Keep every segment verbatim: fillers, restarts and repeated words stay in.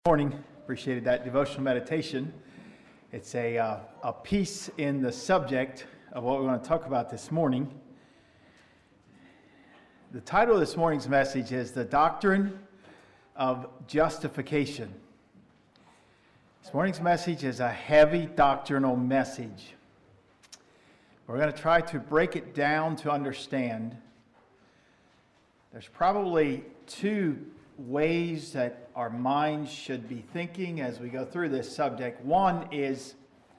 Morning. Appreciated that devotional meditation. It's a, uh, a piece in the subject of what we're going to talk about this morning. The title of this morning's message is The Doctrine of Justification. This morning's message is a heavy doctrinal message. We're going to try to break it down to understand. There's probably two ways that our minds should be thinking as we go through this subject. One is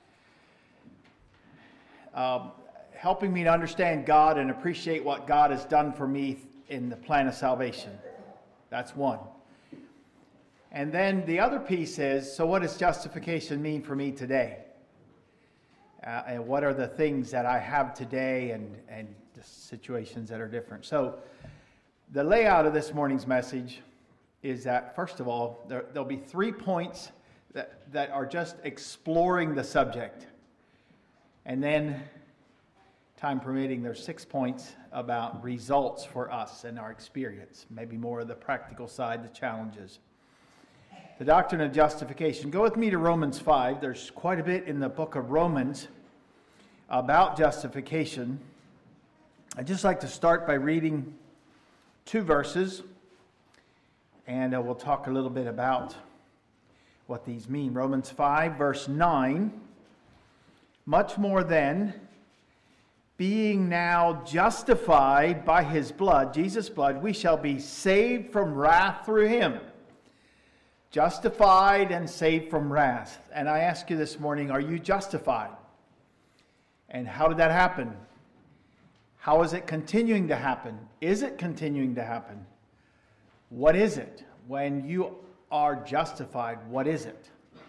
um, helping me to understand God and appreciate what God has done for me in the plan of salvation. That's one. And then the other piece is, so what does justification mean for me today? Uh, and what are the things that I have today and, and the situations that are different? So the layout of this morning's message is that, first of all, there, there'll be three points that, that are just exploring the subject. And then, time permitting, there's six points about results for us and our experience. Maybe more of the practical side, the challenges. The doctrine of justification. Go with me to Romans five. There's quite a bit in the book of Romans about justification. I'd just like to start by reading two verses. And uh, we'll talk a little bit about what these mean. Romans five, verse nine. Much more then, being now justified by his blood, Jesus' blood, we shall be saved from wrath through him. Justified and saved from wrath. And I ask you this morning, are you justified? And how did that happen? How is it continuing to happen? Is it continuing to happen? What is it? When you are justified, what is it?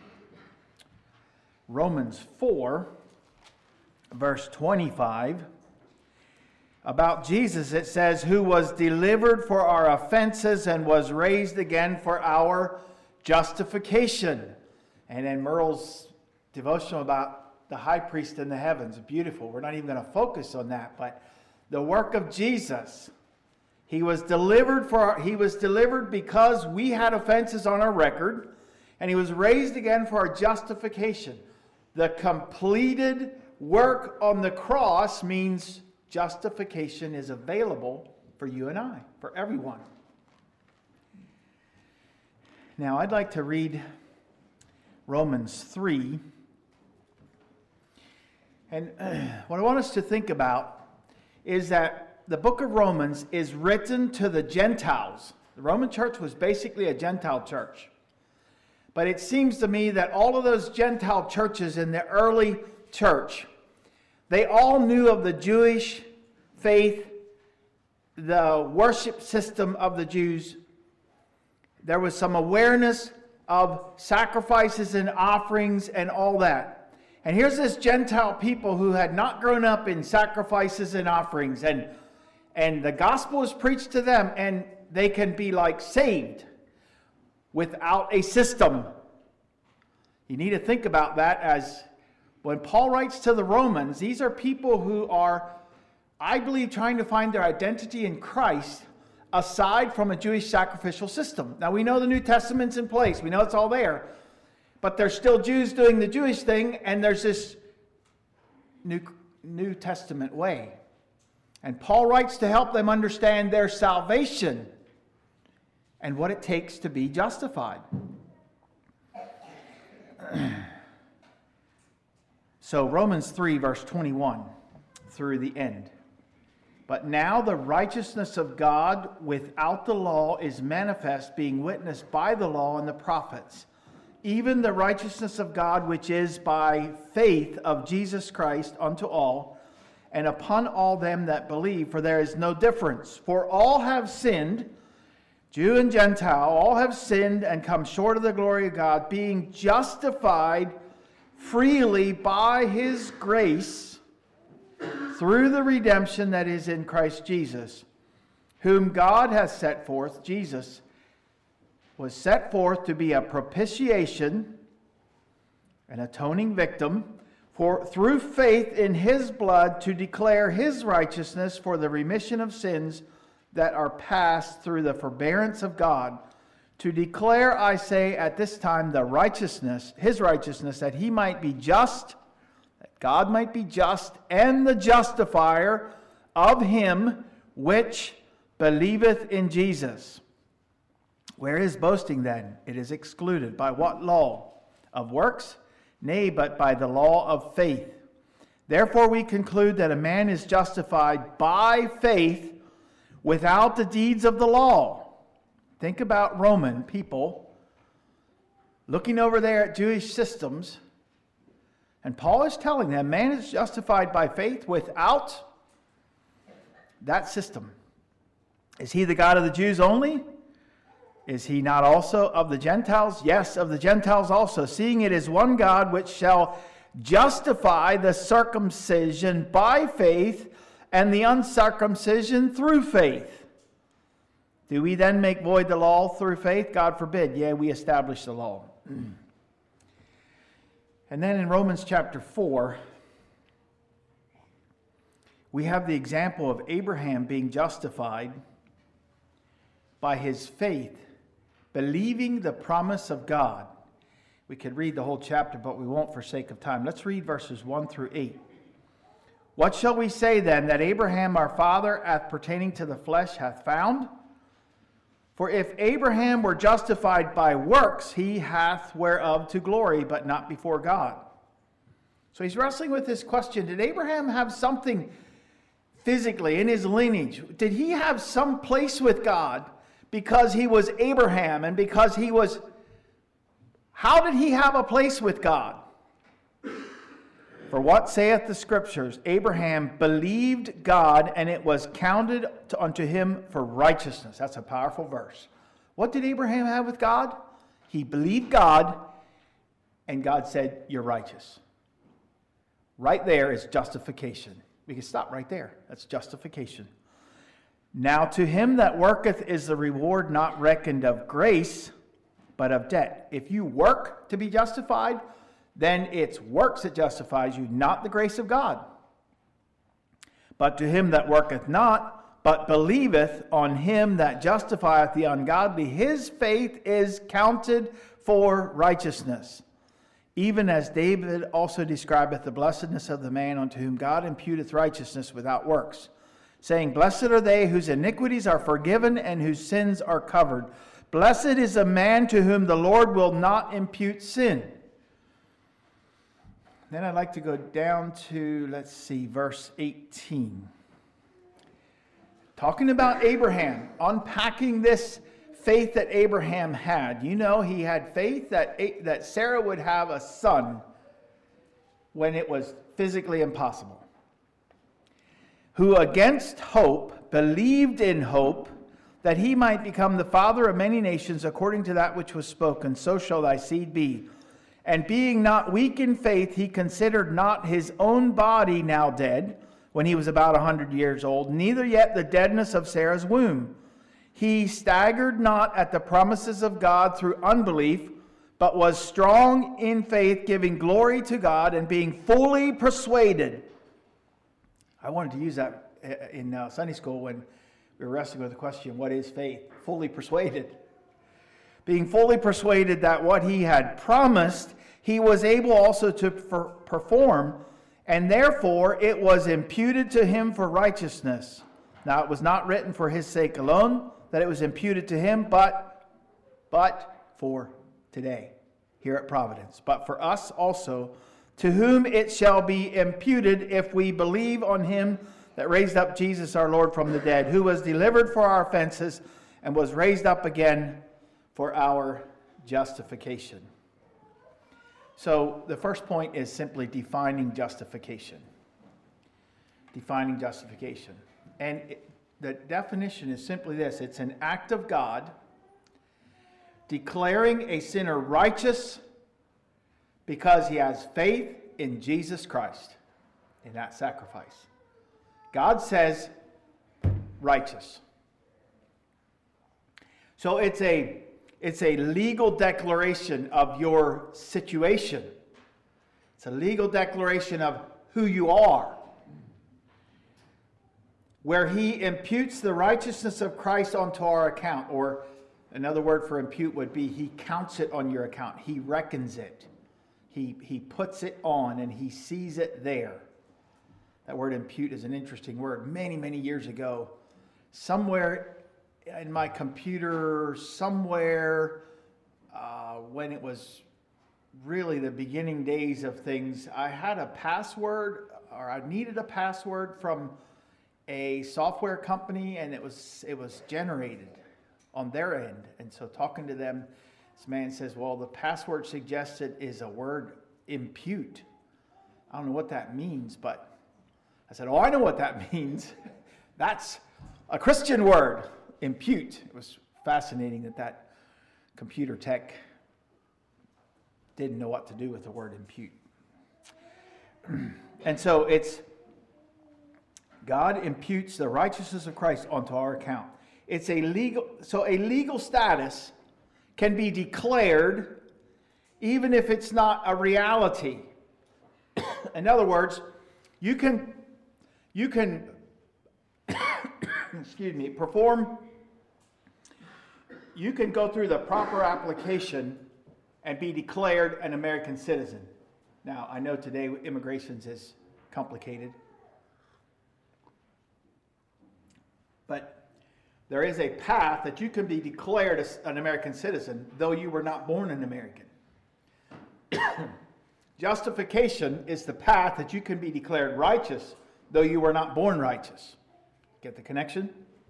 Romans four, verse twenty-five. About Jesus, it says, who was delivered for our offenses and was raised again for our justification. And then Merle's devotional about the high priest in the heavens, beautiful. We're not even going to focus on that, but the work of Jesus. He was delivered for our, he was delivered because we had offenses on our record, and he was raised again for our justification. The completed work on the cross means justification is available for you and I, for everyone. Now, I'd like to read Romans three. And uh, what I want us to think about is that the book of Romans is written to the Gentiles. The Roman church was basically a Gentile church. But it seems to me that all of those Gentile churches in the early church, they all knew of the Jewish faith, the worship system of the Jews. There was some awareness of sacrifices and offerings and all that. And here's this Gentile people who had not grown up in sacrifices and offerings, and And the gospel is preached to them, and they can be like saved without a system. You need to think about that as when Paul writes to the Romans, these are people who are, I believe, trying to find their identity in Christ aside from a Jewish sacrificial system. Now, we know the New Testament's in place. We know it's all there. But there's still Jews doing the Jewish thing, and there's this New, New Testament way. And Paul writes to help them understand their salvation and what it takes to be justified. So Romans three, verse twenty-one through the end. But now the righteousness of God without the law is manifest, being witnessed by the law and the prophets, even the righteousness of God which is by faith of Jesus Christ unto all, and upon all them that believe, for there is no difference. For all have sinned, Jew and Gentile, all have sinned and come short of the glory of God, being justified freely by his grace through the redemption that is in Christ Jesus, whom God has set forth. Jesus was set forth to be a propitiation, an atoning victim, for through faith in his blood to declare his righteousness for the remission of sins that are passed through the forbearance of God, To declare, I say, at this time the righteousness, his righteousness, that he might be just, that God might be just, and the justifier of him which believeth in Jesus. Where is boasting then? It is excluded. By what law? Of works? Nay, but by the law of faith. Therefore we conclude that a man is justified by faith without the deeds of the law. Think about Roman people looking over there at Jewish systems, and Paul is telling them man is justified by faith without that system. Is he the God of the Jews only? Is he not also of the Gentiles? Yes, of the Gentiles also, seeing it is one God which shall justify the circumcision by faith and the uncircumcision through faith. Do we then make void the law through faith? God forbid. Yea, we establish the law. And then in Romans chapter four, we have the example of Abraham being justified by his faith, believing the promise of God. We could read the whole chapter, but we won't for sake of time. Let's read verses one through eight. What shall we say then that Abraham our father, as pertaining to the flesh, hath found? For if Abraham were justified by works, he hath whereof to glory, but not before God. So he's wrestling with this question. Did Abraham have something physically in his lineage? Did he have some place with God because he was Abraham and because he was... How did he have a place with God? For what saith the Scriptures? Abraham believed God, and it was counted to, unto him for righteousness. That's a powerful verse. What did Abraham have with God? He believed God, and God said, you're righteous. Right there is justification. We can stop right there. That's justification. Now to him that worketh is the reward not reckoned of grace, but of debt. If you work to be justified, then it's works that justifies you, not the grace of God. But to him that worketh not, but believeth on him that justifieth the ungodly, his faith is counted for righteousness. Even as David also describeth the blessedness of the man unto whom God imputeth righteousness without works, saying, Blessed are they whose iniquities are forgiven and whose sins are covered. Blessed is a man to whom the Lord will not impute sin. Then I'd like to go down to, let's see, verse eighteen. Talking about Abraham, unpacking this faith that Abraham had. You know, he had faith that, that Sarah would have a son when it was physically impossible. Who against hope believed in hope that he might become the father of many nations according to that which was spoken, so shall thy seed be. And being not weak in faith, he considered not his own body now dead, when he was about a hundred years old, neither yet the deadness of Sarah's womb. He staggered not at the promises of God through unbelief, but was strong in faith, giving glory to God, and being fully persuaded. I wanted to use that in uh, Sunday school when we were wrestling with the question, what is faith? Fully persuaded. Being fully persuaded that what he had promised, he was able also to per- perform, and therefore it was imputed to him for righteousness. Now it was not written for his sake alone that it was imputed to him, but, but for today, here at Providence. But for us also, to whom it shall be imputed if we believe on him that raised up Jesus our Lord from the dead, who was delivered for our offenses and was raised up again for our justification. So the first point is simply defining justification. Defining justification. And it, the definition is simply this. It's an act of God declaring a sinner righteous because he has faith in Jesus Christ, in that sacrifice. God says righteous. So it's a It's a legal declaration of your situation. It's a legal declaration of who you are, where he imputes the righteousness of Christ onto our account. Or Another word for impute would be he counts it on your account. He reckons it. He, he puts it on and he sees it there. That word impute is an interesting word. Many, many years ago, somewhere in my computer, somewhere uh, when it was really the beginning days of things, I had a password, or I needed a password from a software company, and it was it was generated on their end. And so talking to them, this man says, well, the password suggested is a word, impute. I don't know what that means, but I said, oh, I know what that means. That's a Christian word, impute. It was fascinating that that computer tech didn't know what to do with the word impute. And so it's, God imputes the righteousness of Christ onto our account. It's a legal, so a legal status can be declared even if it's not a reality. In other words, you can, you can, excuse me, perform, you can go through the proper application and be declared an American citizen. Now, I know today immigration is complicated, but there is a path that you can be declared as an American citizen, though you were not born an American. Justification is the path that you can be declared righteous, though you were not born righteous. Get the connection?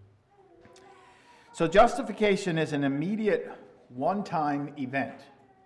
So justification is an immediate, one-time event,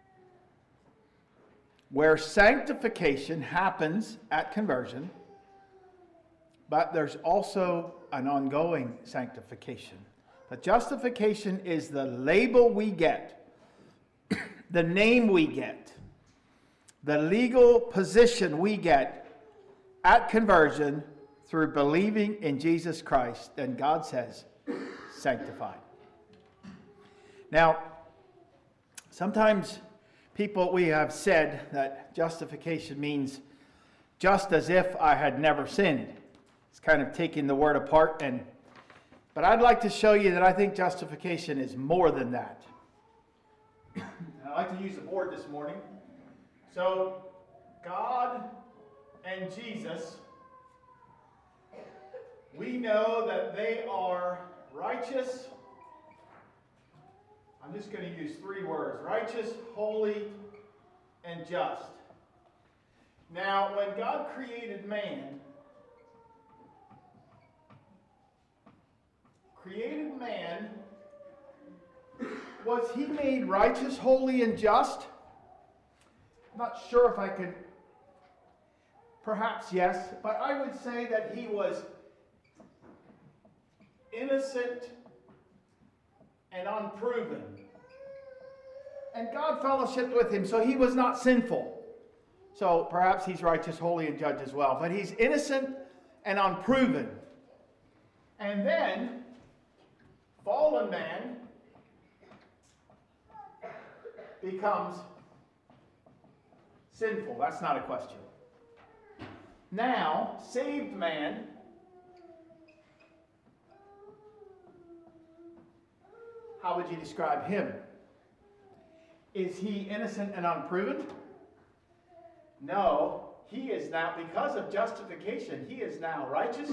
where sanctification happens at conversion, but there's also an ongoing sanctification. But justification is the label we get, the name we get, the legal position we get at conversion through believing in Jesus Christ. And God says, sanctified. Now, sometimes people, we have said that justification means just as if I had never sinned. It's kind of taking the word apart, and but I'd like to show you that I think justification is more than that. I'd like to use the board this morning. So, God and Jesus, we know that they are righteous. I'm just going to use three words: righteous, holy, and just. Now, when God created man, created man, was he made righteous, holy, and just? I'm not sure if I could, perhaps yes, but I would say that he was innocent and unproven. And God fellowshiped with him, so he was not sinful. So perhaps he's righteous, holy, and judge as well. But he's innocent and unproven. And then, fallen man becomes sinful. That's not a question. Now, saved man how would you describe him? Is he innocent and unproven? No, he is now, because of justification, he is now righteous,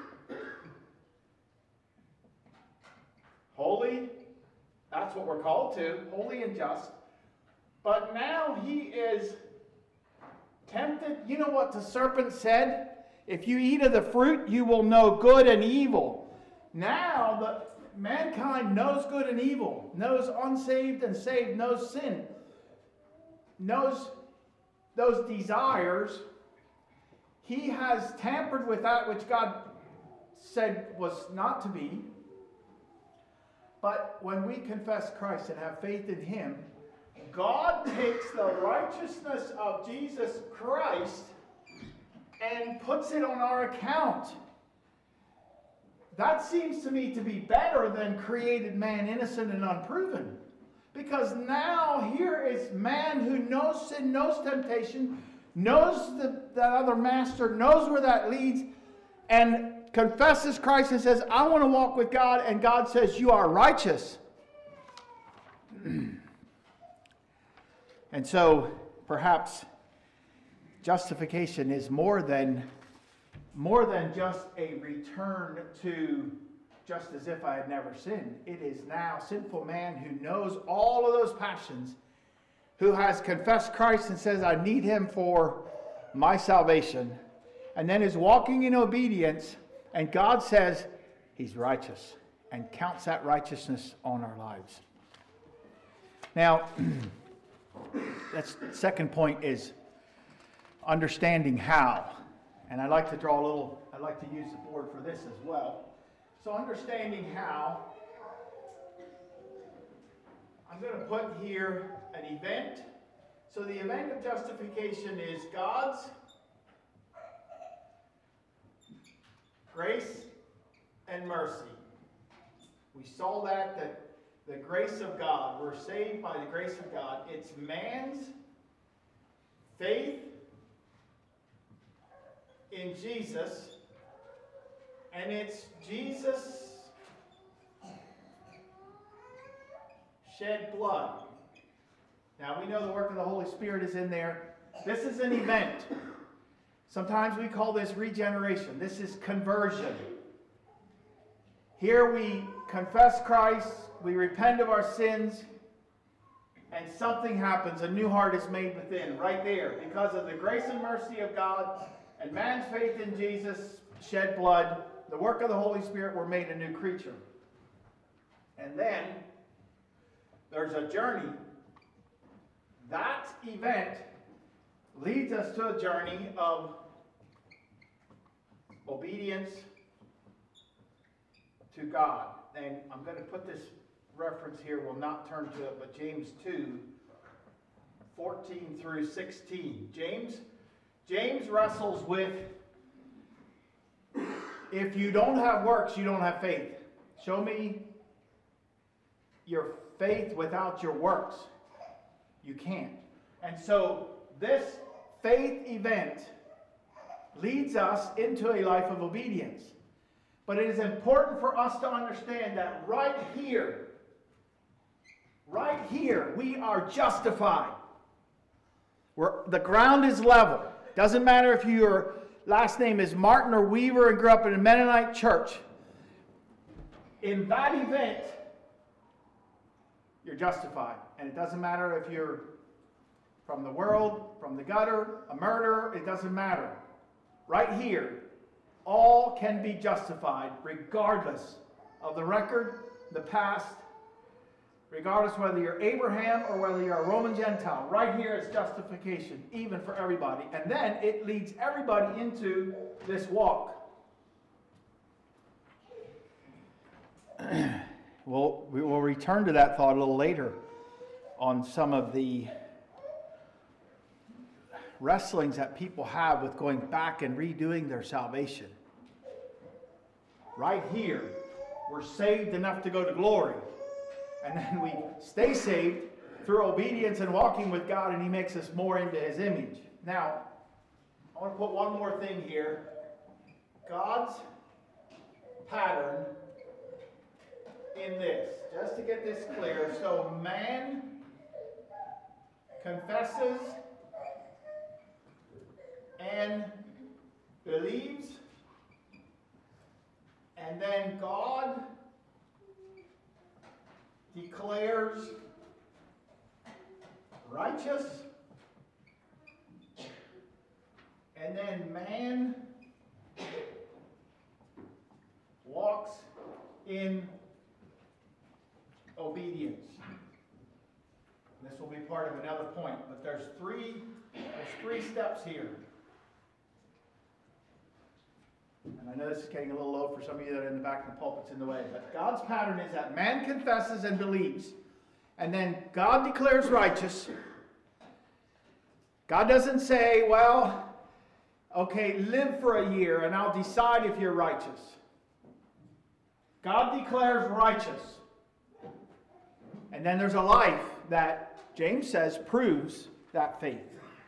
holy, that's what we're called to, holy and just. But now he is tempted. You know what the serpent said? If you eat of the fruit, you will know good and evil. Now the mankind knows good and evil, knows unsaved and saved, knows sin, knows those desires. He has tampered with that which God said was not to be. But when we confess Christ and have faith in him, God takes the righteousness of Jesus Christ and puts it on our account. That seems to me to be better than created man innocent and unproven. Because now here is man who knows sin, knows temptation, knows the, that other master, knows where that leads, and confesses Christ and says, I want to walk with God, and God says, you are righteous. And so, perhaps justification is more than more than just a return to just as if I had never sinned. It is now sinful man who knows all of those passions, who has confessed Christ and says, I need him for my salvation, and then is walking in obedience, and God says he's righteous and counts that righteousness on our lives. Now, that's second point is understanding how. And I like to draw a little, I like to use the board for this as well. So understanding how, I'm going to put here an event. So the event of justification is God's grace and mercy. We saw that, that the grace of God, we're saved by the grace of God. It's man's faith in Jesus, and it's Jesus' shed blood. Now we know the work of the Holy Spirit is in there. This is an event. Sometimes we call this regeneration. This is conversion. Here we confess Christ, we repent of our sins, and something happens. A new heart is made within, right there, because of the grace and mercy of God and man's faith in Jesus, shed blood, the work of the Holy Spirit, we're made a new creature. And then there's a journey. That event leads us to a journey of obedience to God. And I'm going to put this reference here. We'll not turn to it, but James two, fourteen through sixteen. James, James wrestles with, if you don't have works, you don't have faith. Show me your faith without your works. You can't. And so this faith event leads us into a life of obedience. But it is important for us to understand that right here, right here, we are justified. We're, the ground is level. Doesn't matter if your last name is Martin or Weaver and grew up in a Mennonite church. In that event, you're justified. And it doesn't matter if you're from the world, from the gutter, a murderer, it doesn't matter. Right here, all can be justified regardless of the record, the past, regardless whether you're Abraham or whether you're a Roman Gentile. Right here is justification, even for everybody. And then it leads everybody into this walk. Well, we will return to that thought a little later on some of the wrestlings that people have with going back and redoing their salvation. Right here, we're saved enough to go to glory. And then we stay saved through obedience and walking with God, and he makes us more into his image. Now, I want to put one more thing here. God's pattern in this, just to get this clear. So man confesses and believes, and then God declares righteous, and then man walks in obedience. This will be part of another point, but there's three, there's three steps here. And I know this is getting a little low for some of you that are in the back of the pulpit's in the way, but God's pattern is that man confesses and believes, and then God declares righteous. God doesn't say, well, okay, live for a year and I'll decide if you're righteous. God declares righteous. And then there's a life that James says proves that faith.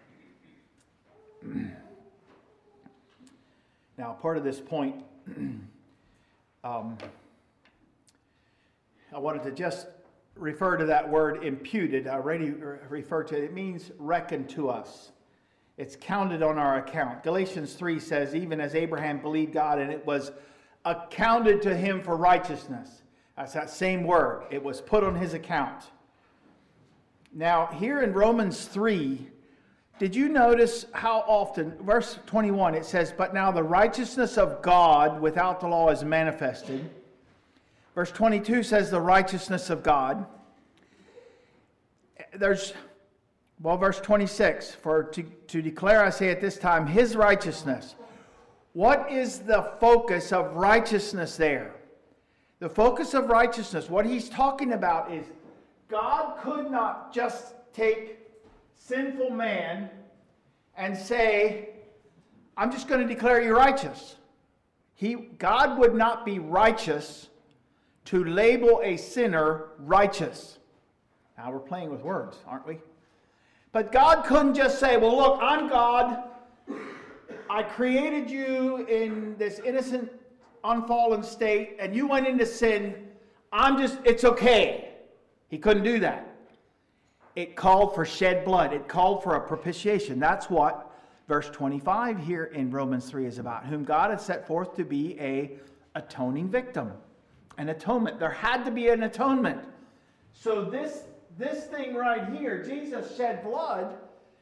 Now, part of this point, um, I wanted to just refer to that word imputed. I already referred to it. It means reckoned to us. It's counted on our account. Galatians three says, even as Abraham believed God and it was accounted to him for righteousness. That's that same word. It was put on his account. Now, here in Romans three, did you notice how often, verse twenty-one, it says, but now the righteousness of God without the law is manifested. Verse twenty-two says the righteousness of God. There's, well, verse twenty-six, for to, to declare, I say at this time, his righteousness. What is the focus of righteousness there? The focus of righteousness, what he's talking about is God could not just take sinful man and say, I'm just going to declare you righteous. He, God would not be righteous to label a sinner righteous. Now we're playing with words, aren't we? But God couldn't just say, well, look, I'm God. I created you in this innocent, unfallen state, and you went into sin. I'm just, it's okay. He couldn't do that. It called for shed blood. It called for a propitiation. That's what verse twenty-five here in Romans three is about. Whom God had set forth to be a atoning victim. An atonement. There had to be an atonement. So this, this thing right here, Jesus shed blood,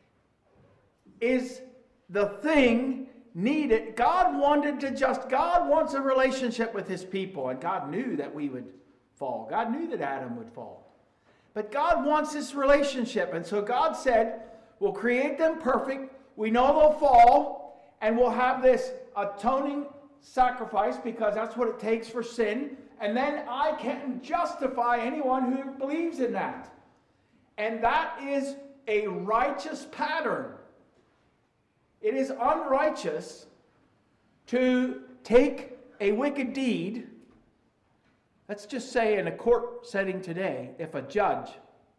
is the thing needed. God wanted to just, God wants a relationship with his people. And God knew that we would fall. God knew that Adam would fall. But God wants this relationship. And so God said, we'll create them perfect. We know they'll fall. And we'll have this atoning sacrifice because that's what it takes for sin. And then I can justify anyone who believes in that. And that is a righteous pattern. It is unrighteous to take a wicked deed. Let's just say in a court setting today, if a judge,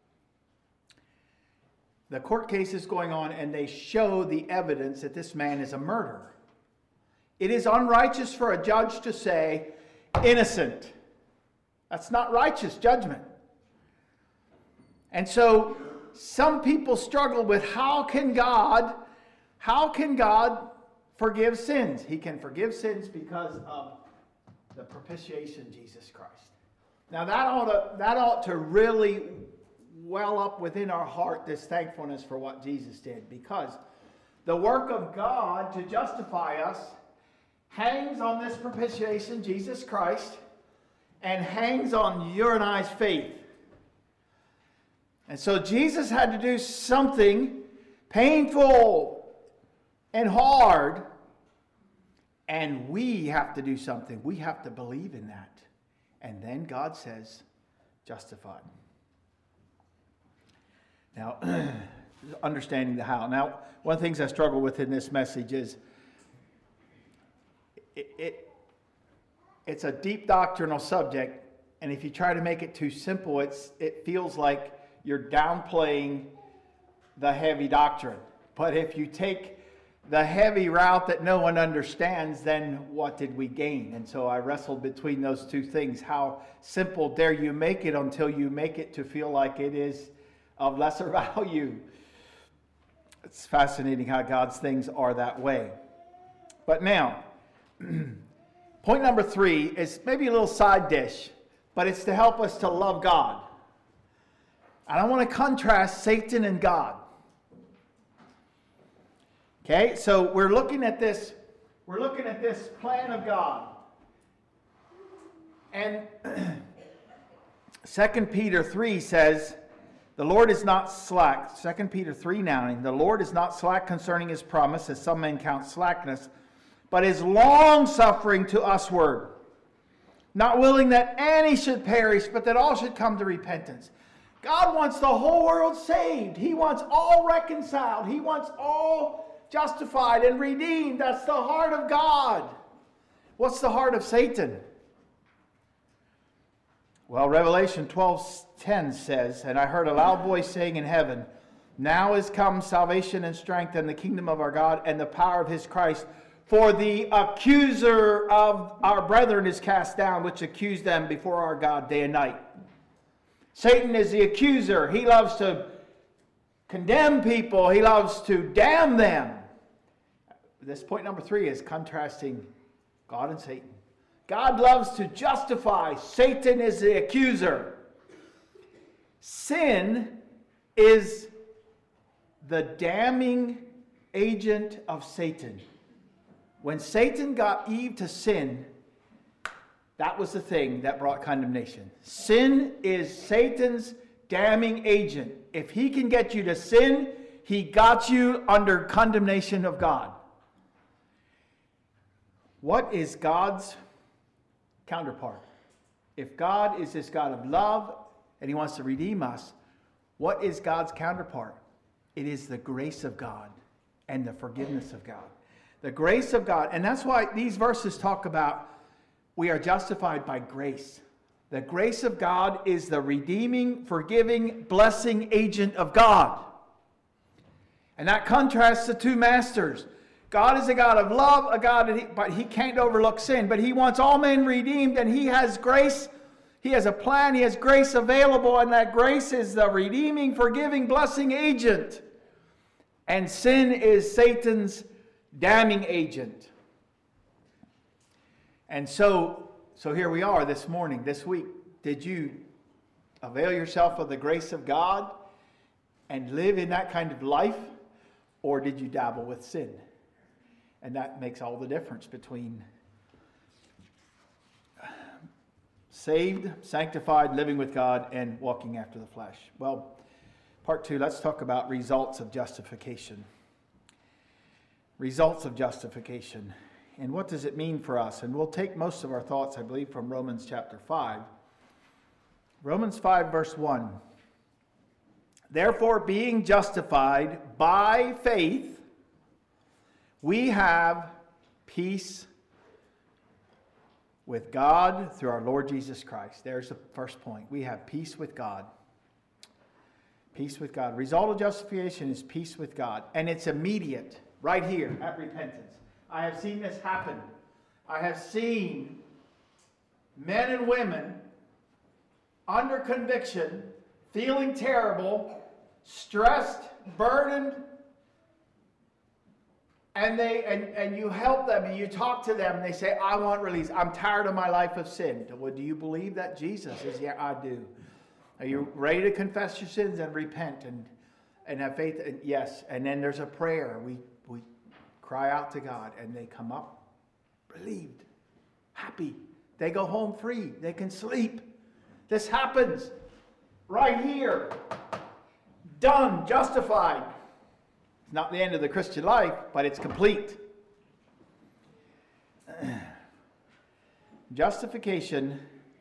the court case is going on and they show the evidence that this man is a murderer. It is unrighteous for a judge to say, innocent. That's not righteous judgment. And so some people struggle with how can God, how can God forgive sins? He can forgive sins because of the propitiation, Jesus Christ. Now that ought to, that ought to really well up within our heart this thankfulness for what Jesus did, because the work of God to justify us hangs on this propitiation, Jesus Christ, and hangs on your and I's faith. And so Jesus had to do something painful and hard, and we have to do something. We have to believe in that. And then God says, justified. Now, understanding the how. Now, one of the things I struggle with in this message is it, it it's a deep doctrinal subject, and if you try to make it too simple, it's it feels like you're downplaying the heavy doctrine. But if you take the heavy route that no one understands, then what did we gain? And so I wrestled between those two things. How simple dare you make it until you make it to feel like it is of lesser value? It's fascinating how God's things are that way. But now, point number three is maybe a little side dish, but it's to help us to love God. And I want to contrast Satan and God. Okay, so we're looking at this, we're looking at this plan of God. And Second Peter three says, the Lord is not slack. Second Peter three nine, the Lord is not slack concerning his promise, as some men count slackness, but is long-suffering to usward, not willing that any should perish, but that all should come to repentance. God wants the whole world saved. He wants all reconciled. He wants all justified and redeemed. That's the heart of God. What's the heart of Satan? Well, Revelation twelve ten says, and I heard a loud voice saying in heaven, now is come salvation and strength and the kingdom of our God and the power of his Christ. For the accuser of our brethren is cast down, which accused them before our God day and night. Satan is the accuser. He loves to condemn people. He loves to damn them. This point number three is contrasting God and Satan. God loves to justify. Satan is the accuser. Sin is the damning agent of Satan. When Satan got Eve to sin, that was the thing that brought condemnation. Sin is Satan's damning agent. If he can get you to sin, he got you under condemnation of God. What is God's counterpart? If God is this God of love and he wants to redeem us, what is God's counterpart? It is the grace of God and the forgiveness of God. The grace of God. And that's why these verses talk about we are justified by grace. The grace of God is the redeeming, forgiving, blessing agent of God. And that contrasts the two masters. God is a God of love, a God, that he, but he can't overlook sin. But he wants all men redeemed, and he has grace. He has a plan. He has grace available, and that grace is the redeeming, forgiving, blessing agent. And sin is Satan's damning agent. And so, so here we are this morning, this week. Did you avail yourself of the grace of God and live in that kind of life? Or did you dabble with sin? And that makes all the difference between saved, sanctified, living with God, and walking after the flesh. Well, part two, let's talk about results of justification. Results of justification. And what does it mean for us? And we'll take most of our thoughts, I believe, from Romans chapter five. Romans five, verse one. Therefore, being justified by faith, we have peace with God through our Lord Jesus Christ. There's the first point. We have peace with God. Peace with God. Result of justification is peace with God. And it's immediate, right here at repentance. I have seen this happen. I have seen men and women under conviction, feeling terrible, stressed, burdened, and they and, and you help them and you talk to them and they say, I want release. I'm tired of my life of sin. Well, do you believe that Jesus is? Yeah, I do. Are you ready to confess your sins and repent and, and have faith? And yes. And then there's a prayer. We we cry out to God and they come up relieved, happy. They go home free. They can sleep. This happens right here. Done, justified. It's not the end of the Christian life, but it's complete. Justification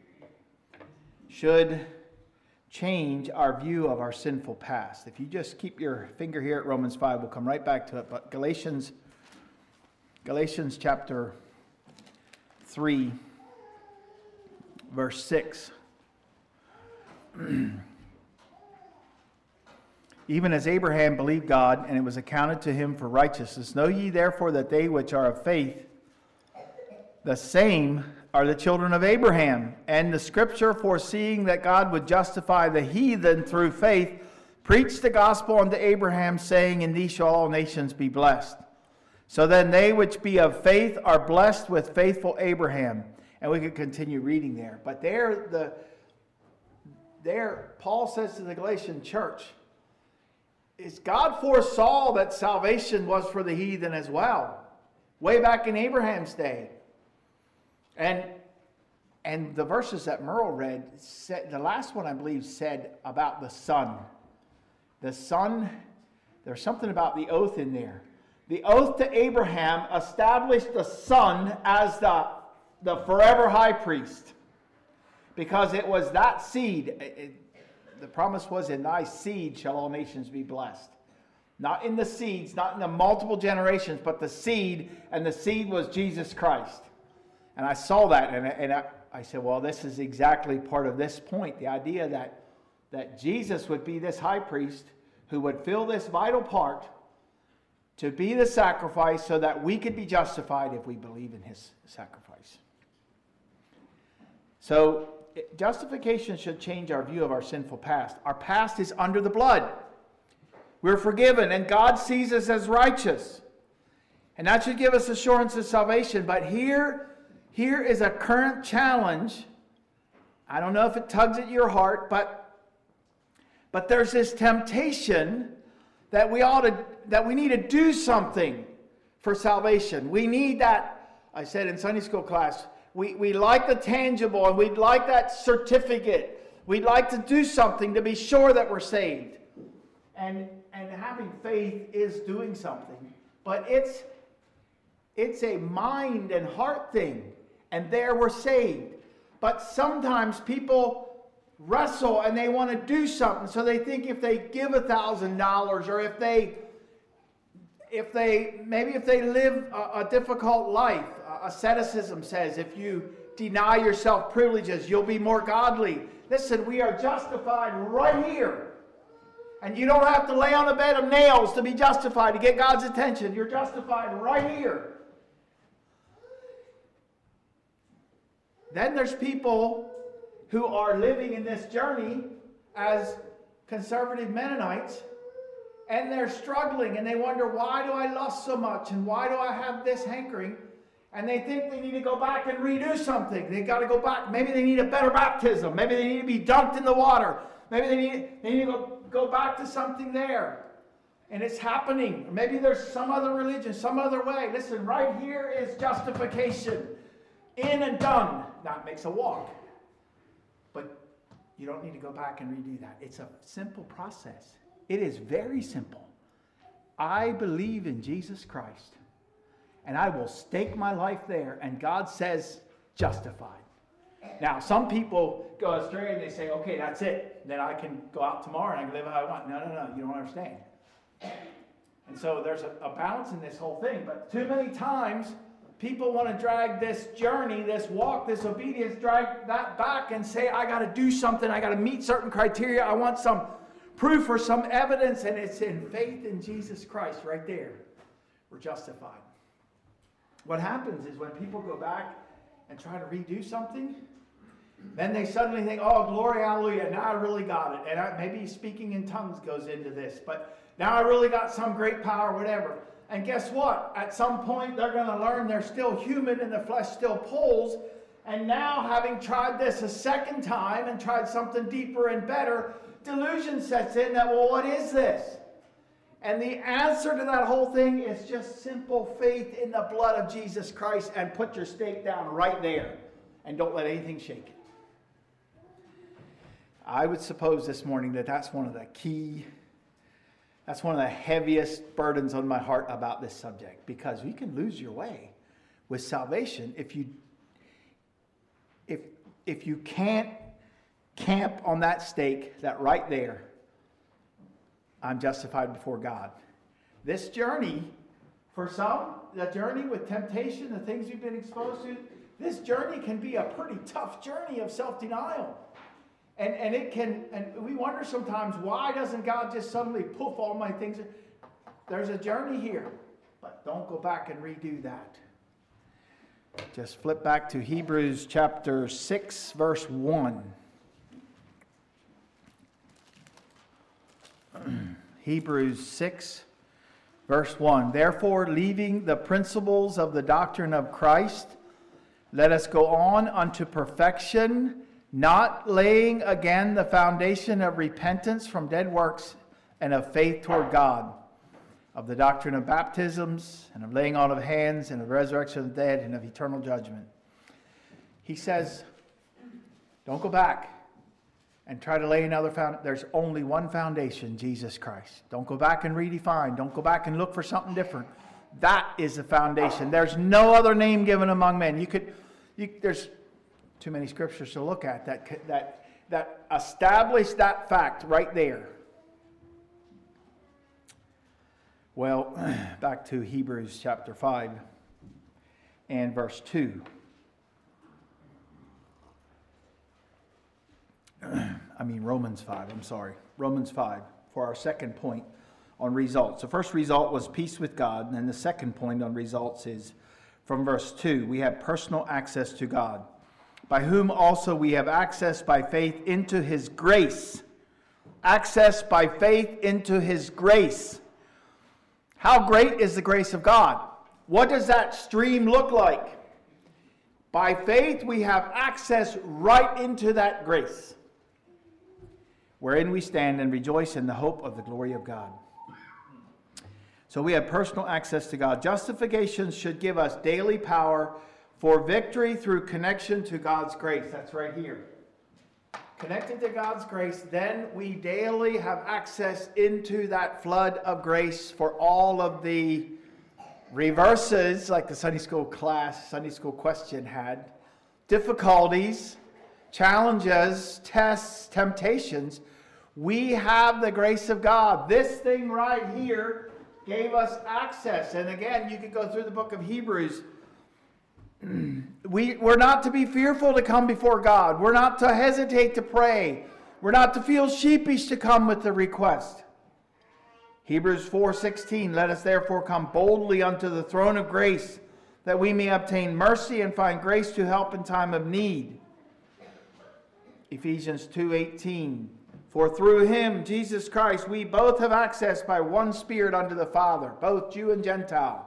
should change our view of our sinful past. If you just keep your finger here at Romans five, we'll come right back to it. But Galatians, Galatians chapter three, verse six. Even as Abraham believed God, and it was accounted to him for righteousness. Know ye therefore that they which are of faith, the same are the children of Abraham. And the scripture, foreseeing that God would justify the heathen through faith, preached the gospel unto Abraham, saying, in thee shall all nations be blessed. So then they which be of faith are blessed with faithful Abraham. And we could continue reading there. But there, the, there Paul says to the Galatian church, is God foresaw that salvation was for the heathen as well, way back in Abraham's day. And and the verses that Merle read, said, the last one I believe said about the Son. The Son, there's something about the oath in there. The oath to Abraham established the Son as the, the forever high priest. Because it was that seed. It, it, The promise was, in thy seed shall all nations be blessed. Not in the seeds, not in the multiple generations, but the seed, and the seed was Jesus Christ. And I saw that, and, I, and I, I said, well, this is exactly part of this point. The idea that, that Jesus would be this high priest who would fill this vital part to be the sacrifice so that we could be justified if we believe in his sacrifice. So it- justification should change our view of our sinful past. Our past is under the blood. We're forgiven, and God sees us as righteous. And that should give us assurance of salvation. But here, here is a current challenge. I don't know if it tugs at your heart, but, but there's this temptation that we ought to, that we need to do something for salvation. We need that, I said in Sunday school class, we, we like the tangible, and we'd like that certificate. We'd like to do something to be sure that we're saved. And, and having faith is doing something. But it's, it's a mind and heart thing. And there we're saved. But sometimes people wrestle and they want to do something. So they think if they give a thousand dollars, or if they, if they, maybe if they live a, a difficult life, uh, asceticism says if you deny yourself privileges, you'll be more godly. Listen, we are justified right here. And you don't have to lay on a bed of nails to be justified, to get God's attention. You're justified right here. Then there's people who are living in this journey as conservative Mennonites, and they're struggling, and they wonder, why do I lust so much, and why do I have this hankering? And they think they need to go back and redo something. They got to go back. Maybe they need a better baptism. Maybe they need to be dunked in the water. Maybe they need, they need to go, go back to something there. And it's happening. Or maybe there's some other religion, some other way. Listen, right here is justification. In and done. Now it makes a walk. But you don't need to go back and redo that. It's a simple process. It is very simple. I believe in Jesus Christ, and I will stake my life there, and God says justified. Now, some people go astray and they say, okay, that's it. Then I can go out tomorrow and I can live how I want. No, no, no, you don't understand. And so there's a, a balance in this whole thing. But too many times, people want to drag this journey, this walk, this obedience, drag that back and say, I got to do something. I got to meet certain criteria. I want some proof or some evidence. And it's in faith in Jesus Christ right there. We're justified. What happens is when people go back and try to redo something, then they suddenly think, oh, glory, hallelujah, now I really got it. And I, maybe speaking in tongues goes into this. But now I really got some great power, whatever. And guess what? At some point, they're going to learn they're still human and the flesh still pulls. And now, having tried this a second time and tried something deeper and better, delusion sets in that, well, what is this? And the answer to that whole thing is just simple faith in the blood of Jesus Christ, and put your stake down right there. And don't let anything shake it. I would suppose this morning that that's one of the key, that's one of the heaviest burdens on my heart about this subject. Because you can lose your way with salvation if you, if, if you can't camp on that stake, that right there, I'm justified before God. This journey, for some, the journey with temptation, the things you've been exposed to, this journey can be a pretty tough journey of self-denial. And, and it can, and we wonder sometimes, why doesn't God just suddenly poof all my things? There's a journey here, but don't go back and redo that. Just flip back to Hebrews chapter six, verse one. Hebrews six, verse one. Therefore, leaving the principles of the doctrine of Christ, let us go on unto perfection, not laying again the foundation of repentance from dead works and of faith toward God, of the doctrine of baptisms and of laying on of hands and of resurrection of the dead and of eternal judgment. He says, don't go back and try to lay another foundation. There's only one foundation, Jesus Christ. Don't go back and redefine. Don't go back and look for something different. That is the foundation. There's no other name given among men. You could, you, there's too many scriptures to look at that, that, that establish that fact right there. Well, back to Hebrews chapter five and verse two. I mean Romans five, I'm sorry. Romans five for our second point on results. The first result was peace with God, and then the second point on results is from verse two. We have personal access to God. by whom also we have access by faith into his grace. Access by faith into his grace. How great is the grace of God? What does that stream look like? By faith we have access right into that grace, wherein we stand and rejoice in the hope of the glory of God. So we have personal access to God. Justification should give us daily power for victory through connection to God's grace. That's right here. Connected to God's grace, then we daily have access into that flood of grace for all of the reverses, like the Sunday school class, Sunday school question had, difficulties, challenges, tests, temptations. We have the grace of God. This thing right here gave us access. And again, you could go through the book of Hebrews. We, we're not to be fearful to come before God. We're not to hesitate to pray. We're not to feel sheepish to come with the request. Hebrews four sixteen, let us therefore come boldly unto the throne of grace, that we may obtain mercy and find grace to help in time of need. Ephesians two eighteen, for through him, Jesus Christ, we both have access by one Spirit unto the Father, both Jew and Gentile.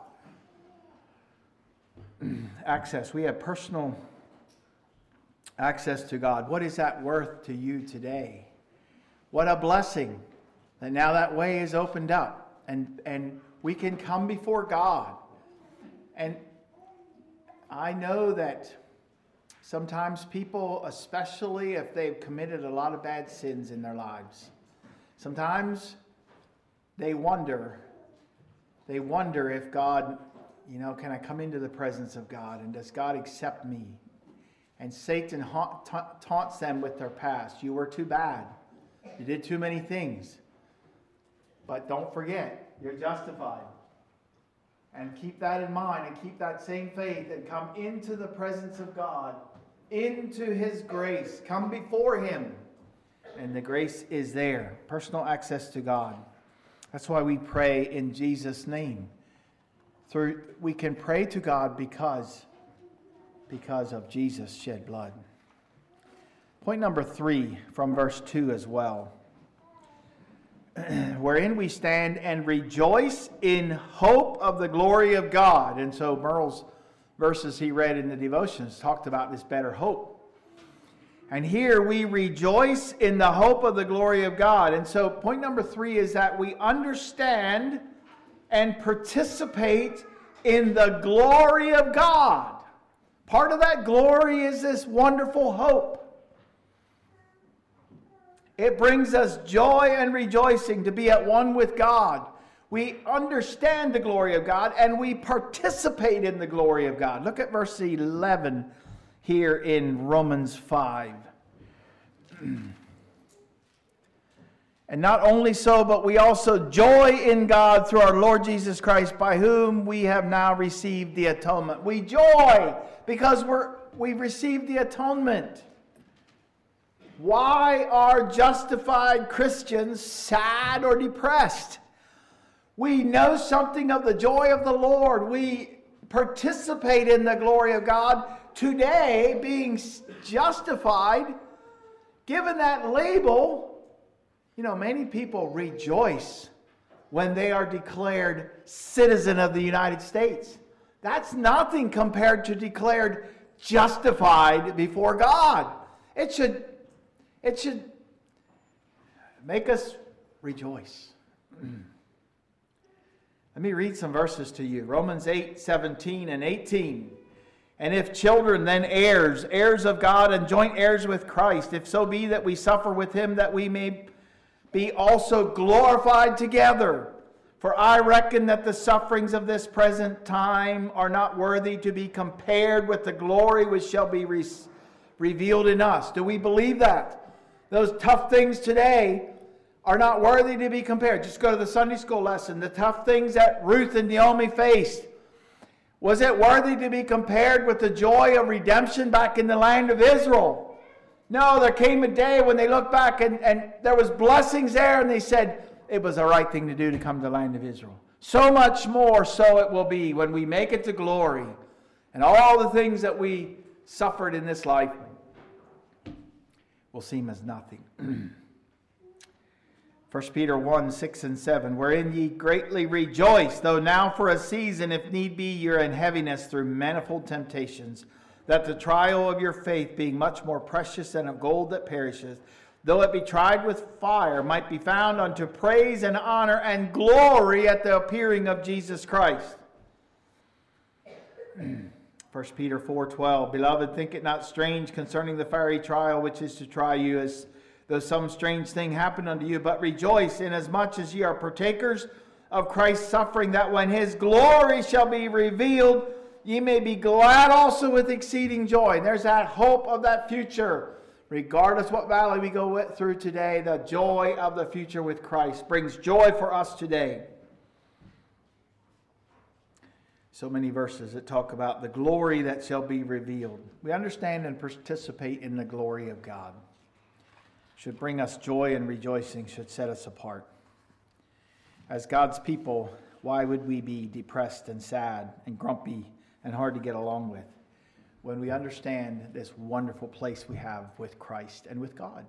Access. We have personal access to God. What is that worth to you today? What a blessing that now that way is opened up and, and we can come before God. And I know that sometimes people, especially if they've committed a lot of bad sins in their lives, sometimes they wonder, they wonder if God, you know, can I come into the presence of God, and does God accept me? And Satan ha- ta- taunts them with their past. You were too bad. You did too many things. But don't forget, you're justified. And keep that in mind, and keep that same faith, and come into the presence of God, into his grace. Come before him. And the grace is there. Personal access to God. That's why we pray in Jesus' name. Through, we can pray to God because, because of Jesus' shed blood. Point number three from verse two as well. Wherein we stand and rejoice in hope of the glory of God. And so Merle's verses he read in the devotions talked about this better hope. And here we rejoice in the hope of the glory of God. And so point number three is that we understand and participate in the glory of God. Part of that glory is this wonderful hope. It brings us joy and rejoicing to be at one with God. We understand the glory of God and we participate in the glory of God. Look at verse eleven here in Romans five. And not only so, but we also joy in God through our Lord Jesus Christ, by whom we have now received the atonement. We joy because we're, we've received the atonement. Why are justified Christians sad or depressed? We know something of the joy of the Lord. We participate in the glory of God. Today, being justified, given that label, you know, many people rejoice when they are declared citizen of the United States. That's nothing compared to declared justified before God. It should, it should make us rejoice. Let me read some verses to you. Romans eight, seventeen and eighteen. And if children, then heirs, heirs of God and joint heirs with Christ, if so be that we suffer with him, that we may be also glorified together. For I reckon that the sufferings of this present time are not worthy to be compared with the glory which shall be re- revealed in us. Do we believe that? Those tough things today are not worthy to be compared. Just go to the Sunday school lesson. The tough things that Ruth and Naomi faced. Was it worthy to be compared with the joy of redemption back in the land of Israel? No, there came a day when they looked back and, and there was blessings there, and they said it was the right thing to do to come to the land of Israel. So much more so it will be when we make it to glory, and all the things that we suffered in this life will seem as nothing. First Peter one, six and seven, wherein ye greatly rejoice, though now for a season, if need be, you're in heaviness through manifold temptations, that the trial of your faith, being much more precious than of gold that perisheth, though it be tried with fire, might be found unto praise and honor and glory at the appearing of Jesus Christ. First Peter four twelve, beloved, think it not strange concerning the fiery trial which is to try you, as though some strange thing happened unto you, but rejoice inasmuch as ye are partakers of Christ's suffering, that when his glory shall be revealed, ye may be glad also with exceeding joy. And there's that hope of that future. Regardless what valley we go through today, the joy of the future with Christ brings joy for us today. So many verses that talk about the glory that shall be revealed. We understand and participate in the glory of God. Should bring us joy and rejoicing, should set us apart. As God's people, why would we be depressed and sad and grumpy and hard to get along with when we understand this wonderful place we have with Christ and with God?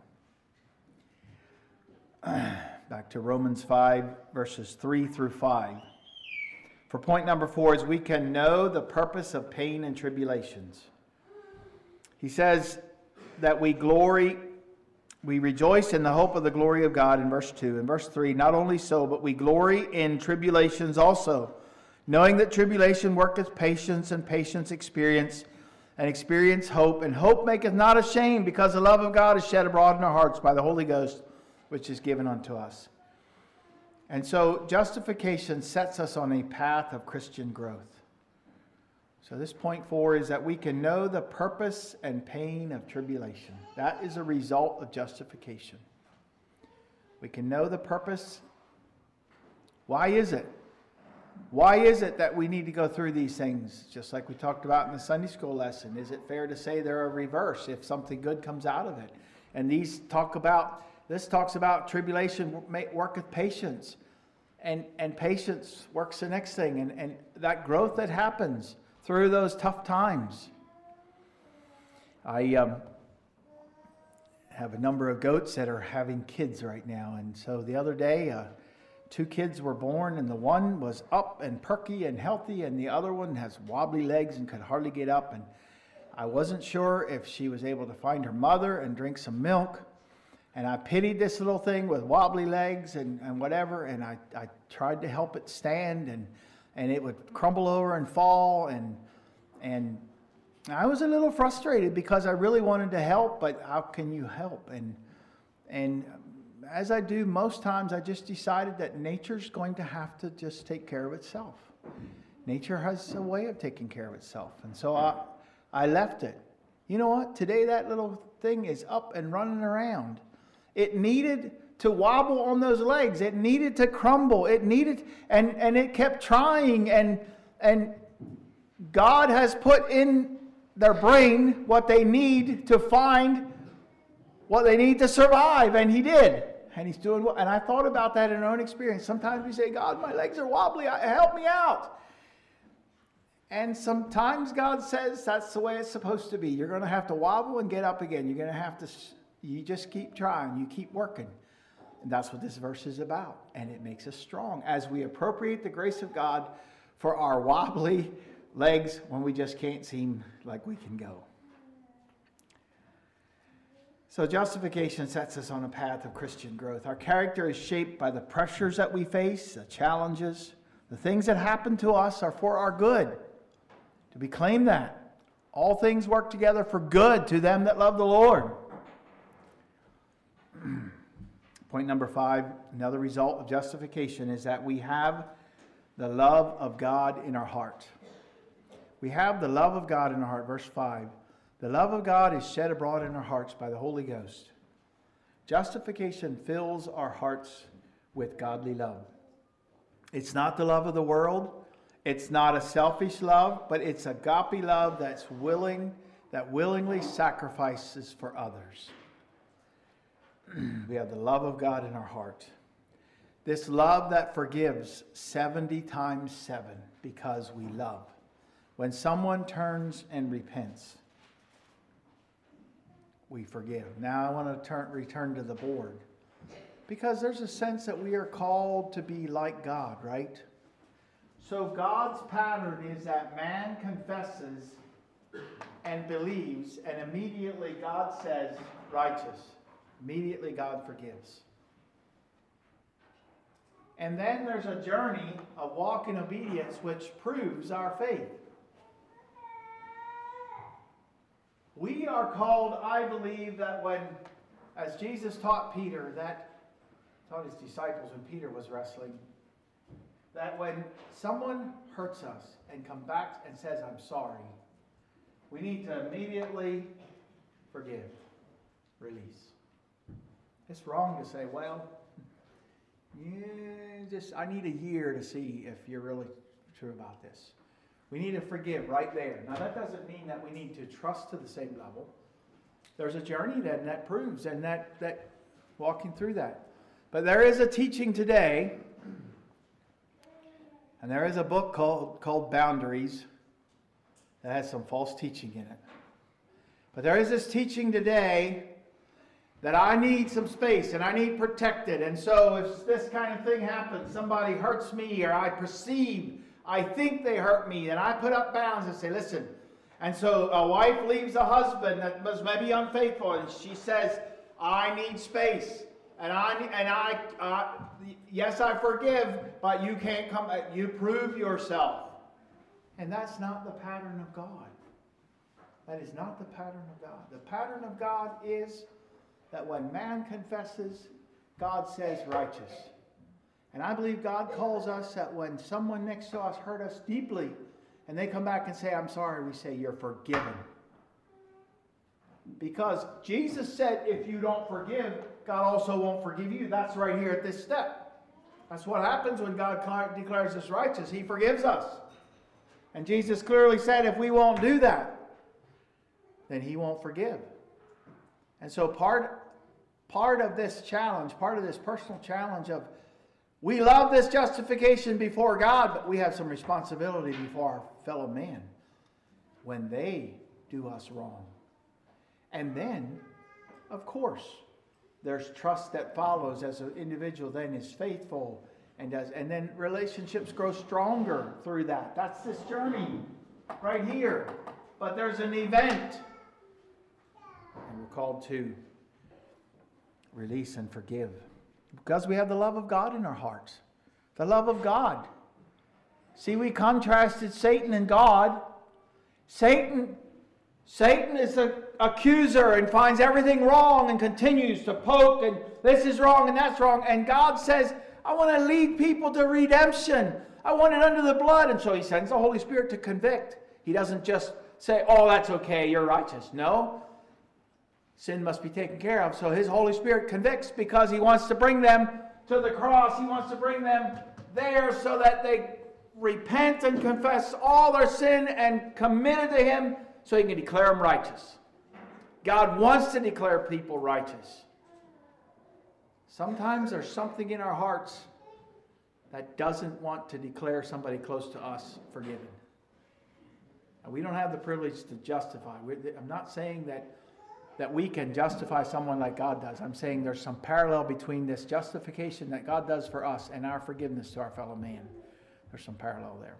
Back to Romans five, verses three through five. For point number four is we can know the purpose of pain and tribulations. He says that we glory, we rejoice in the hope of the glory of God in verse two. In verse three, not only so, but we glory in tribulations also, knowing that tribulation worketh patience, and patience experience, and experience hope. And hope maketh not ashamed, because the love of God is shed abroad in our hearts by the Holy Ghost, which is given unto us. And so justification sets us on a path of Christian growth. So this point four is that we can know the purpose and pain of tribulation. That is a result of justification. We can know the purpose. Why is it? Why is it that we need to go through these things? Just like we talked about in the Sunday school lesson. Is it fair to say they're a reverse if something good comes out of it? And these talk about, this talks about tribulation worketh patience. And, and patience works the next thing. And, and that growth that happens through those tough times. I um, have a number of goats that are having kids right now. And so the other day, uh, two kids were born, and the one was up and perky and healthy, and the other one has wobbly legs and could hardly get up. And I wasn't sure if she was able to find her mother and drink some milk. And I pitied this little thing with wobbly legs and, and whatever, and I, I tried to help it stand, and and it would crumble over and fall, and and I was a little frustrated because I really wanted to help, but how can you help? And and as I do most times, I just decided that nature's going to have to just take care of itself. Nature has a way of taking care of itself, and so I I left it. You know what? Today that little thing is up and running around. It needed to wobble on those legs. It needed to crumble. It needed, and, and it kept trying. And, and God has put in their brain what they need to find what they need to survive. And He did. And He's doing well. And I thought about that in our own experience. Sometimes we say, God, my legs are wobbly. Help me out. And sometimes God says that's the way it's supposed to be. You're going to have to wobble and get up again. You're going to have to... You just keep trying. You keep working. And that's what this verse is about. And it makes us strong as we appropriate the grace of God for our wobbly legs when we just can't seem like we can go. So justification sets us on a path of Christian growth. Our character is shaped by the pressures that we face, the challenges. The things that happen to us are for our good. Do we claim that? All things work together for good to them that love the Lord. Point number five, another result of justification is that we have the love of God in our heart. We have the love of God in our heart. Verse five, the love of God is shed abroad in our hearts by the Holy Ghost. Justification fills our hearts with godly love. It's not the love of the world. It's not a selfish love, but it's agape love that's willing, that willingly sacrifices for others. We have the love of God in our heart. This love that forgives seventy times seven because we love. When someone turns and repents, we forgive. Now I want to turn, return to the board. Because there's a sense that we are called to be like God, right? So God's pattern is that man confesses and believes, and immediately God says, righteous. Immediately God forgives. And then there's a journey, a walk in obedience, which proves our faith. We are called, I believe, that when, as Jesus taught Peter, that taught his disciples when Peter was wrestling, that when someone hurts us and comes back and says, I'm sorry, we need to immediately forgive, release. It's wrong to say, well, yeah, just I need a year to see if you're really true about this. We need to forgive right there. Now that doesn't mean that we need to trust to the same level. There's a journey then that proves and that, that walking through that. But there is a teaching today, and there is a book called, called Boundaries that has some false teaching in it. But there is this teaching today that I need some space and I need protected. And so if this kind of thing happens, somebody hurts me or I perceive, I think they hurt me, and I put up bounds and say, listen. And so a wife leaves a husband that was maybe unfaithful, and she says, I need space. And I, and I, uh, yes, I forgive, but you can't come, you prove yourself. And that's not the pattern of God. That is not the pattern of God. The pattern of God is that when man confesses, God says righteous. And I believe God calls us that when someone next to us hurt us deeply, and they come back and say, I'm sorry, we say, you're forgiven. Because Jesus said, if you don't forgive, God also won't forgive you. That's right here at this step. That's what happens when God declares us righteous. He forgives us. And Jesus clearly said, if we won't do that, then He won't forgive. And so part, part of this challenge, part of this personal challenge of, we love this justification before God, but we have some responsibility before our fellow man when they do us wrong. And then, of course, there's trust that follows as an individual then is faithful and does, and then relationships grow stronger through that. That's this journey right here. But there's an event. And we're called to release and forgive. Because we have the love of God in our hearts. The love of God. See, we contrasted Satan and God. Satan, Satan is an accuser and finds everything wrong and continues to poke and this is wrong and that's wrong. And God says, I want to lead people to redemption. I want it under the blood. And so He sends the Holy Spirit to convict. He doesn't just say, oh, that's okay, you're righteous. No. Sin must be taken care of. So His Holy Spirit convicts because He wants to bring them to the cross. He wants to bring them there so that they repent and confess all their sin and commit it to Him so He can declare them righteous. God wants to declare people righteous. Sometimes there's something in our hearts that doesn't want to declare somebody close to us forgiven. And we don't have the privilege to justify. I'm not saying that that we can justify someone like God does. I'm saying there's some parallel between this justification that God does for us and our forgiveness to our fellow man. There's some parallel there.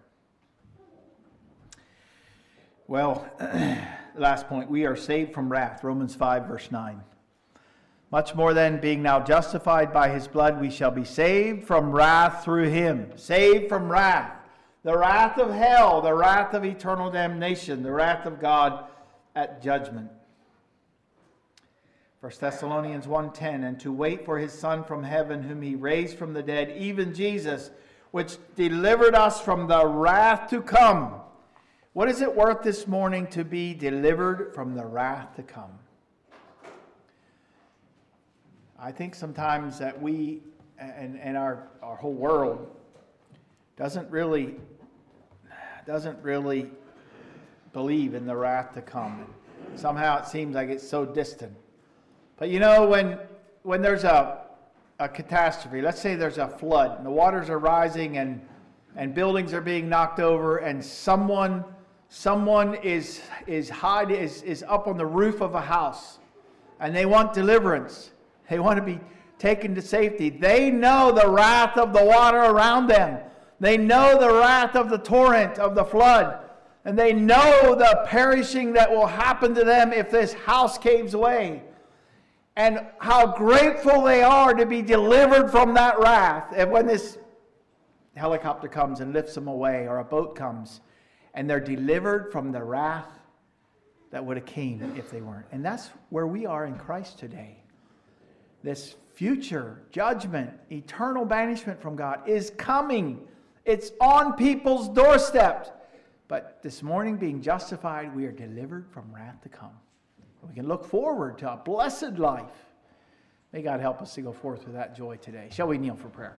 Well, last point. We are saved from wrath. Romans five, verse nine. Much more than being now justified by His blood, we shall be saved from wrath through Him. Saved from wrath. The wrath of hell, the wrath of eternal damnation, the wrath of God at judgment. First Thessalonians one ten, and to wait for His Son from heaven, whom He raised from the dead, even Jesus, which delivered us from the wrath to come. What is it worth this morning to be delivered from the wrath to come? I think sometimes that we and, and our, our whole world doesn't really doesn't really believe in the wrath to come. Somehow it seems like it's so distant. But you know, when when there's a, a catastrophe, let's say there's a flood, and the waters are rising, and and buildings are being knocked over, and someone someone is is hide is is up on the roof of a house, and they want deliverance. They want to be taken to safety. They know the wrath of the water around them. They know the wrath of the torrent, of the flood. And they know the perishing that will happen to them if this house caves away. And how grateful they are to be delivered from that wrath. And when this helicopter comes and lifts them away, or a boat comes, and they're delivered from the wrath that would have came if they weren't. And that's where we are in Christ today. This future judgment, eternal banishment from God is coming. It's on people's doorsteps. But this morning, being justified, we are delivered from wrath to come. We can look forward to a blessed life. May God help us to go forth with that joy today. Shall we kneel for prayer?